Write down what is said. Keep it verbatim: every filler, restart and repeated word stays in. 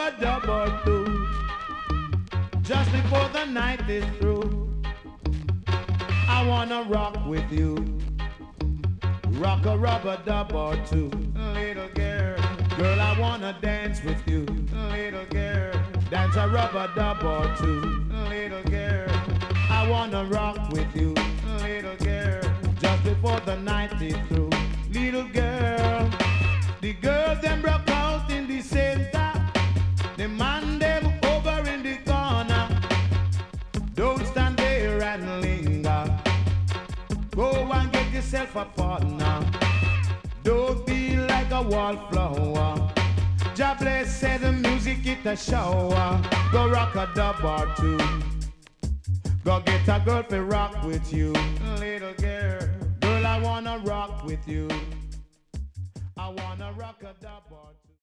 a dub or two, just before the night is through. I wanna rock with you, rock a rubber dub or two. Little girl, girl, I wanna dance with you. Little girl, dance a rubber dub or two. Little girl, I wanna rock with you. Little girl, just before the night is through. Little girl, the girls them broke out in the center, the man them over in the corner. Don't stand there and linger, go and get yourself a partner. Don't be like a wallflower. Jah bless said the music it a shower. Go rock a dub or two, go get a girl to rock with you. Little girl, girl I wanna rock with you. I wanna rock a dub or two.